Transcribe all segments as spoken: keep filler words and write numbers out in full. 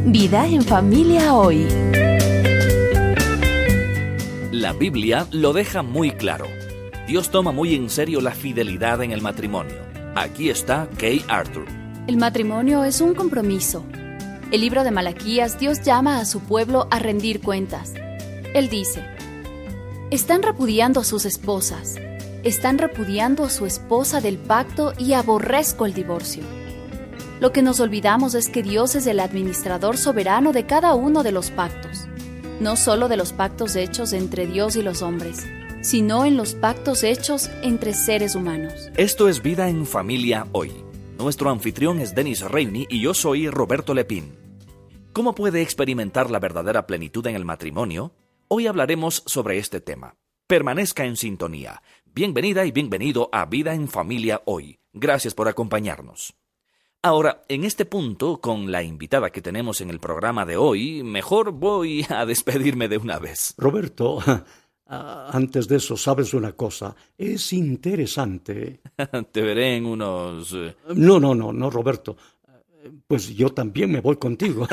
Vida en Familia Hoy. La Biblia lo deja muy claro. Dios toma muy en serio la fidelidad en el matrimonio. Aquí está Kay Arthur. El matrimonio es un compromiso. El libro de Malaquías, Dios llama a su pueblo a rendir cuentas. Él dice: están repudiando a sus esposas, están repudiando a su esposa del pacto y aborrezco el divorcio. Lo que nos olvidamos es que Dios es el administrador soberano de cada uno de los pactos, no solo de los pactos hechos entre Dios y los hombres, sino en los pactos hechos entre seres humanos. Esto es Vida en Familia Hoy. Nuestro anfitrión es Dennis Reini y yo soy Roberto Lepín. ¿Cómo puede experimentar la verdadera plenitud en el matrimonio? Hoy hablaremos sobre este tema. Permanezca en sintonía. Bienvenida y bienvenido a Vida en Familia Hoy. Gracias por acompañarnos. Ahora, en este punto, con la invitada que tenemos en el programa de hoy, mejor voy a despedirme de una vez. Roberto, antes de eso, ¿sabes una cosa? Es interesante. Te veré en unos... No, no, no, no, Roberto. Pues yo también me voy contigo.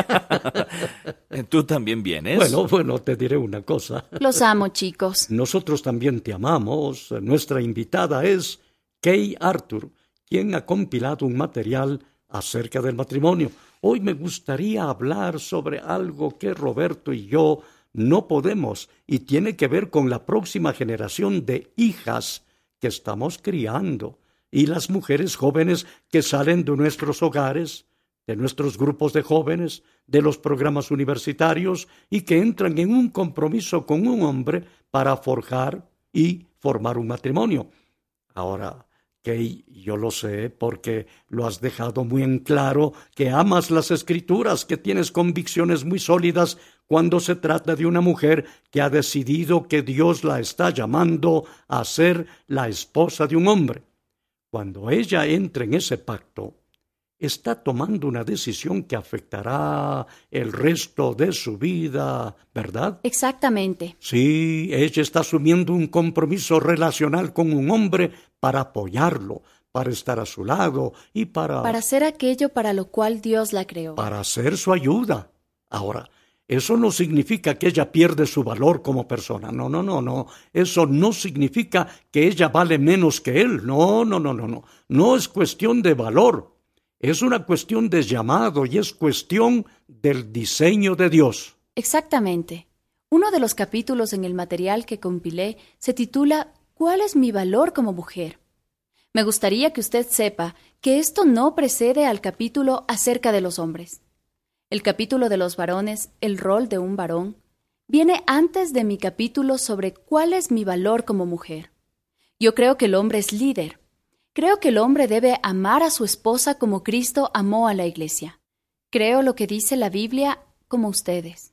¿Tú también vienes? Bueno, bueno, te diré una cosa. Los amo, chicos. Nosotros también te amamos. Nuestra invitada es Kay Arthur, quien ha compilado un material acerca del matrimonio. Hoy me gustaría hablar sobre algo que Roberto y yo no podemos, y tiene que ver con la próxima generación de hijas que estamos criando, y las mujeres jóvenes que salen de nuestros hogares, de nuestros grupos de jóvenes, de los programas universitarios, y que entran en un compromiso con un hombre para forjar y formar un matrimonio. Ahora, Kay, yo lo sé porque lo has dejado muy en claro que amas las Escrituras, que tienes convicciones muy sólidas cuando se trata de una mujer que ha decidido que Dios la está llamando a ser la esposa de un hombre. Cuando ella entre en ese pacto, está tomando una decisión que afectará el resto de su vida, ¿verdad? Exactamente. Sí, ella está asumiendo un compromiso relacional con un hombre para apoyarlo, para estar a su lado y para... Para hacer aquello para lo cual Dios la creó. Para hacer su ayuda. Ahora, eso no significa que ella pierde su valor como persona. No, no, no, no. Eso no significa que ella vale menos que él. No, no, no, no, no. No es cuestión de valor. Es una cuestión de llamado y es cuestión del diseño de Dios. Exactamente. Uno de los capítulos en el material que compilé se titula ¿Cuál es mi valor como mujer? Me gustaría que usted sepa que esto no precede al capítulo acerca de los hombres. El capítulo de los varones, el rol de un varón, viene antes de mi capítulo sobre cuál es mi valor como mujer. Yo creo que el hombre es líder. Creo que el hombre debe amar a su esposa como Cristo amó a la iglesia. Creo lo que dice la Biblia como ustedes.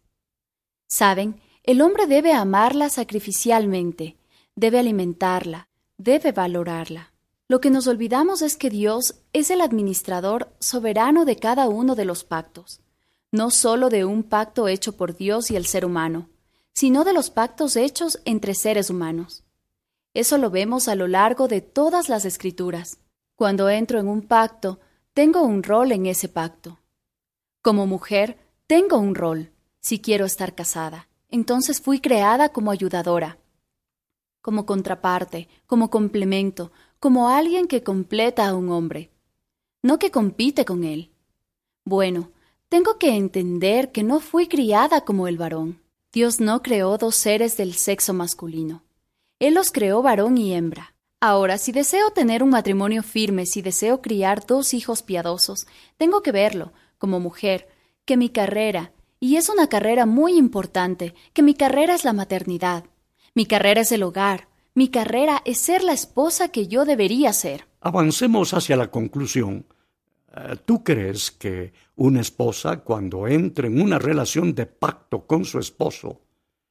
Saben, el hombre debe amarla sacrificialmente, debe alimentarla, debe valorarla. Lo que nos olvidamos es que Dios es el administrador soberano de cada uno de los pactos, no solo de un pacto hecho por Dios y el ser humano, sino de los pactos hechos entre seres humanos. Eso lo vemos a lo largo de todas las Escrituras. Cuando entro en un pacto, tengo un rol en ese pacto. Como mujer, tengo un rol, si quiero estar casada. Entonces fui creada como ayudadora, como contraparte, como complemento, como alguien que completa a un hombre, no que compite con él. Bueno, tengo que entender que no fui criada como el varón. Dios no creó dos seres del sexo masculino. Él los creó varón y hembra. Ahora, si deseo tener un matrimonio firme, si deseo criar dos hijos piadosos, tengo que verlo, como mujer, que mi carrera, y es una carrera muy importante, que mi carrera es la maternidad. Mi carrera es el hogar. Mi carrera es ser la esposa que yo debería ser. Avancemos hacia la conclusión. ¿Tú crees que una esposa, cuando entre en una relación de pacto con su esposo,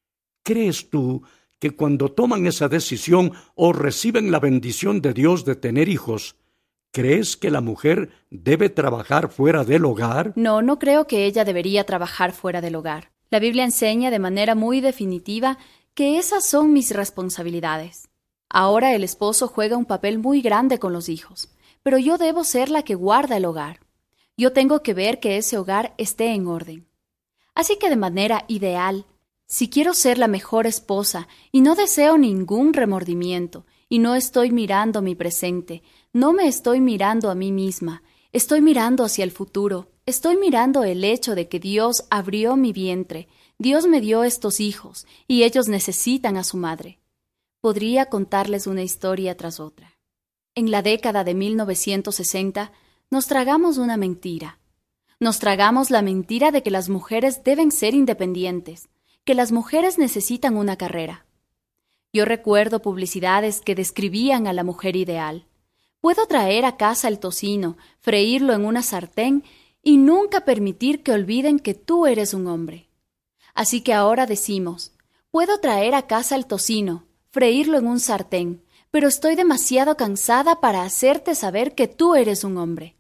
crees tú que cuando toman esa decisión o reciben la bendición de Dios de tener hijos, crees que la mujer debe trabajar fuera del hogar? No, no creo que ella debería trabajar fuera del hogar. La Biblia enseña de manera muy definitiva que esas son mis responsabilidades. Ahora el esposo juega un papel muy grande con los hijos, pero yo debo ser la que guarda el hogar. Yo tengo que ver que ese hogar esté en orden. Así que de manera ideal, si quiero ser la mejor esposa y no deseo ningún remordimiento y no estoy mirando mi presente, no me estoy mirando a mí misma, estoy mirando hacia el futuro, estoy mirando el hecho de que Dios abrió mi vientre, Dios me dio estos hijos y ellos necesitan a su madre. Podría contarles una historia tras otra. En la década de mil novecientos sesenta nos tragamos una mentira. Nos tragamos la mentira de que las mujeres deben ser independientes, que las mujeres necesitan una carrera. Yo recuerdo publicidades que describían a la mujer ideal. Puedo traer a casa el tocino, freírlo en una sartén y nunca permitir que olviden que tú eres un hombre. Así que ahora decimos, puedo traer a casa el tocino, freírlo en un sartén, pero estoy demasiado cansada para hacerte saber que tú eres un hombre.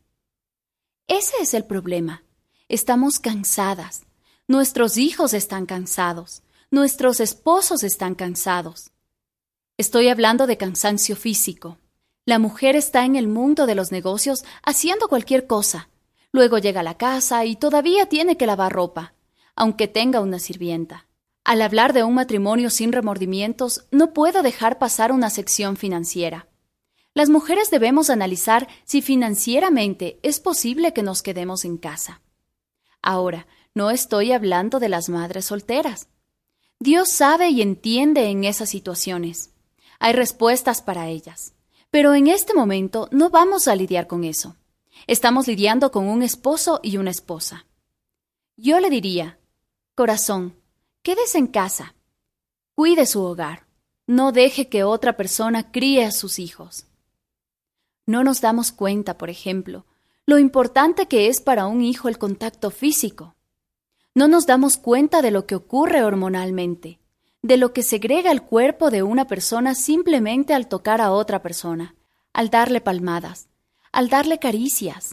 Ese es el problema. Estamos cansadas. Nuestros hijos están cansados. Nuestros esposos están cansados. Estoy hablando de cansancio físico. La mujer está en el mundo de los negocios haciendo cualquier cosa. Luego llega a la casa y todavía tiene que lavar ropa, aunque tenga una sirvienta. Al hablar de un matrimonio sin remordimientos, no puedo dejar pasar una sección financiera. Las mujeres debemos analizar si financieramente es posible que nos quedemos en casa. Ahora, no estoy hablando de las madres solteras. Dios sabe y entiende en esas situaciones. Hay respuestas para ellas. Pero en este momento no vamos a lidiar con eso. Estamos lidiando con un esposo y una esposa. Yo le diría, corazón, quédese en casa. Cuide su hogar. No deje que otra persona críe a sus hijos. No nos damos cuenta, por ejemplo, lo importante que es para un hijo el contacto físico. No nos damos cuenta de lo que ocurre hormonalmente, de lo que segrega el cuerpo de una persona simplemente al tocar a otra persona, al darle palmadas, al darle caricias.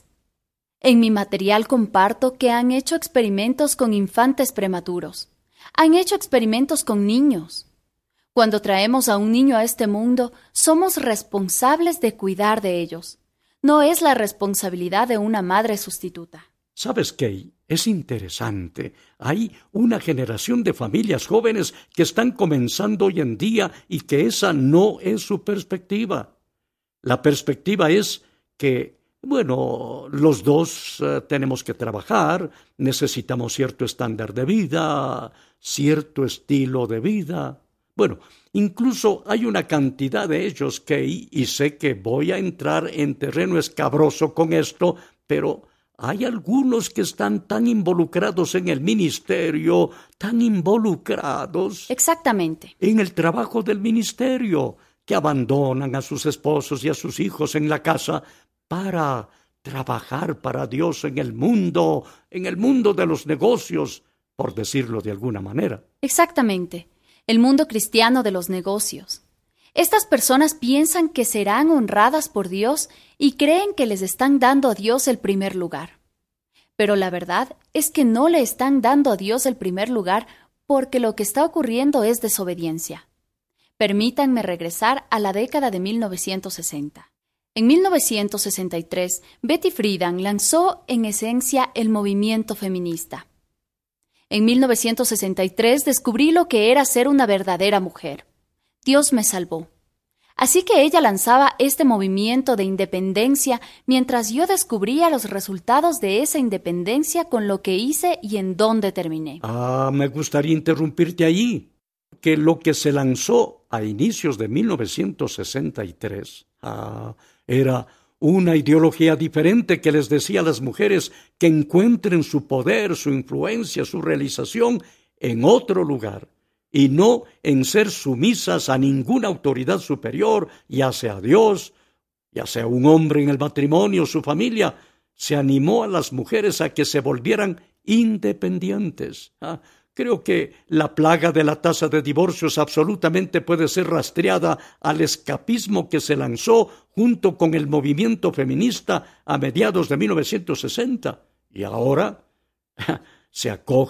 En mi material comparto que han hecho experimentos con infantes prematuros, han hecho experimentos con niños. Cuando traemos a un niño a este mundo, somos responsables de cuidar de ellos. No es la responsabilidad de una madre sustituta. ¿Sabes qué? Es interesante. Hay una generación de familias jóvenes que están comenzando hoy en día y que esa no es su perspectiva. La perspectiva es que, bueno, los dos uh, tenemos que trabajar, necesitamos cierto estándar de vida, cierto estilo de vida. Bueno, incluso hay una cantidad de ellos que, y sé que voy a entrar en terreno escabroso con esto, pero hay algunos que están tan involucrados en el ministerio, tan involucrados. Exactamente. En el trabajo del ministerio, que abandonan a sus esposos y a sus hijos en la casa para trabajar para Dios en el mundo, en el mundo de los negocios, por decirlo de alguna manera. Exactamente. El mundo cristiano de los negocios. Estas personas piensan que serán honradas por Dios y creen que les están dando a Dios el primer lugar. Pero la verdad es que no le están dando a Dios el primer lugar porque lo que está ocurriendo es desobediencia. Permítanme regresar a la década de mil novecientos sesenta. En mil novecientos sesenta y tres, Betty Friedan lanzó en esencia el movimiento feminista. En mil novecientos sesenta y tres descubrí lo que era ser una verdadera mujer. Dios me salvó. Así que ella lanzaba este movimiento de independencia mientras yo descubría los resultados de esa independencia con lo que hice y en dónde terminé. Ah, me gustaría interrumpirte allí. Que lo que se lanzó a inicios de mil novecientos sesenta y tres ah, era una ideología diferente que les decía a las mujeres que encuentren su poder, su influencia, su realización en otro lugar y no en ser sumisas a ninguna autoridad superior, ya sea Dios, ya sea un hombre en el matrimonio, su familia. Se animó a las mujeres a que se volvieran independientes. ¿Ah? Creo que la plaga de la tasa de divorcios absolutamente puede ser rastreada al escapismo que se lanzó junto con el movimiento feminista a mediados de mil novecientos sesenta. Y ahora se acoge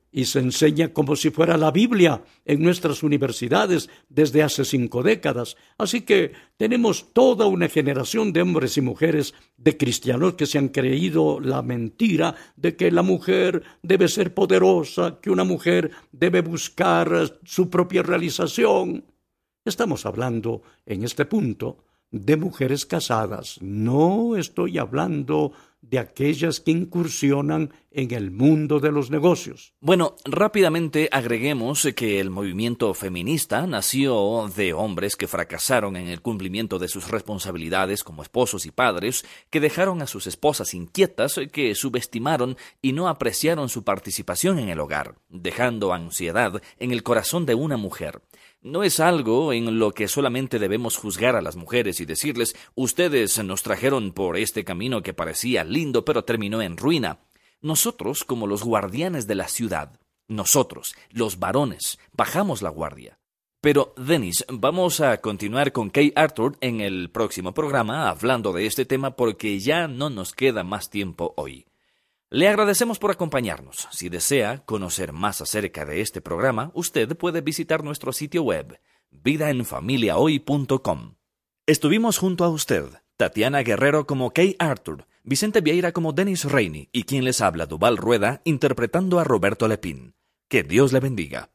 y se enseña como si fuera la Biblia en nuestras universidades desde hace cinco décadas. Así que tenemos toda una generación de hombres y mujeres, de cristianos que se han creído la mentira de que la mujer debe ser poderosa, que una mujer debe buscar su propia realización. Estamos hablando en este punto de mujeres casadas. No estoy hablando de aquellas que incursionan en el mundo de los negocios. Bueno, rápidamente agreguemos que el movimiento feminista nació de hombres que fracasaron en el cumplimiento de sus responsabilidades como esposos y padres, que dejaron a sus esposas inquietas, que subestimaron y no apreciaron su participación en el hogar, dejando ansiedad en el corazón de una mujer. No es algo en lo que solamente debemos juzgar a las mujeres y decirles, ustedes nos trajeron por este camino que parecía lindo pero terminó en ruina. Nosotros, como los guardianes de la ciudad, nosotros, los varones, bajamos la guardia. Pero, Dennis, vamos a continuar con Kay Arthur en el próximo programa hablando de este tema porque ya no nos queda más tiempo hoy. Le agradecemos por acompañarnos. Si desea conocer más acerca de este programa, usted puede visitar nuestro sitio web, vida en familia hoy punto com. Estuvimos junto a usted, Tatiana Guerrero como Kay Arthur, Vicente Vieira como Dennis Rainey y quien les habla, Duval Rueda, interpretando a Roberto Lepín. Que Dios le bendiga.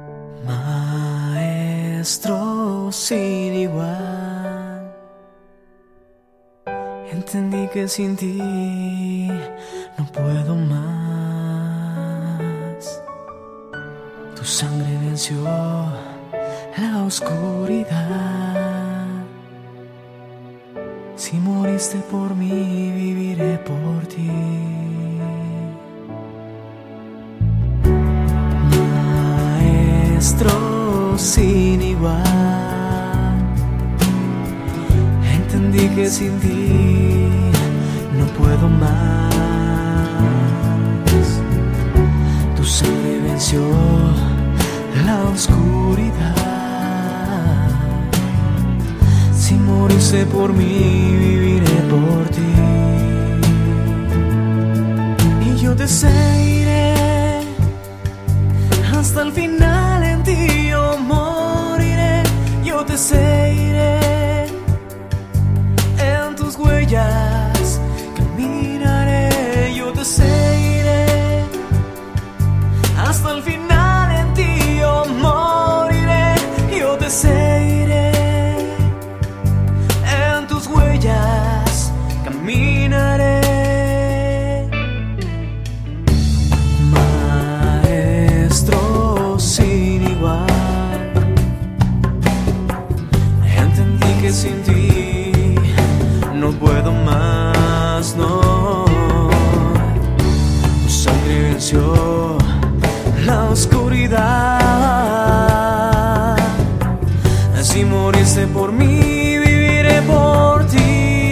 Maestro sin igual, entendí que sin ti no puedo más. Tu sangre venció la oscuridad. Si moriste por mí, viviré por ti. Maestro sin igual, entendí que sin ti no puedo más. Tu sangre venció la oscuridad. Si moriste por mí, viviré por ti. Y yo te seguiré hasta el final, en ti yo moriré. Yo te seguiré, en tus huellas caminaré. Yo te seguiré hasta el final, en ti yo moriré. Yo te seguiré, en tus huellas caminaré. Maestro sin igual, entendí que sin ti no puedo más, no. Tu sangre venció la oscuridad. Si moriste por mí, viviré por ti.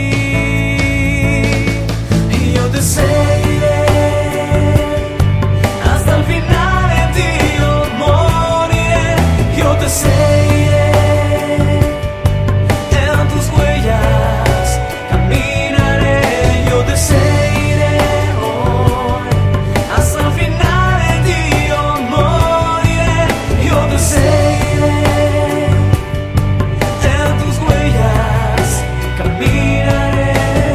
Y yo te seguiré hasta el final, en ti yo moriré. Yo te seguiré, en tus huellas caminaré. Yo te seguiré hoy hasta el final, en ti yo moriré. Yo te seguiré, en tus huellas caminaré.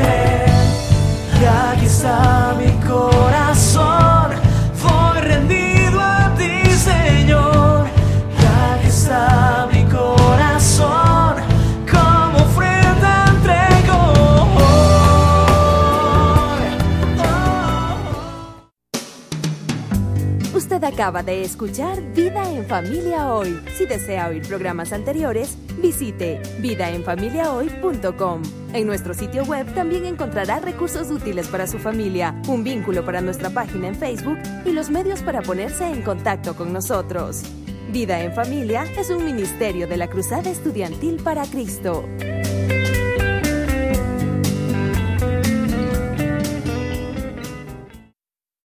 Y aquí está mi corazón, voy rendido a ti, Señor. Y aquí está mi corazón, como ofrenda entrego hoy. Usted acaba de escuchar Vida en Familia Hoy. Si desea oír programas anteriores, visite vida en familia hoy punto com. En nuestro sitio web también encontrará recursos útiles para su familia, un vínculo para nuestra página en Facebook y los medios para ponerse en contacto con nosotros. Vida en Familia es un ministerio de la Cruzada Estudiantil para Cristo.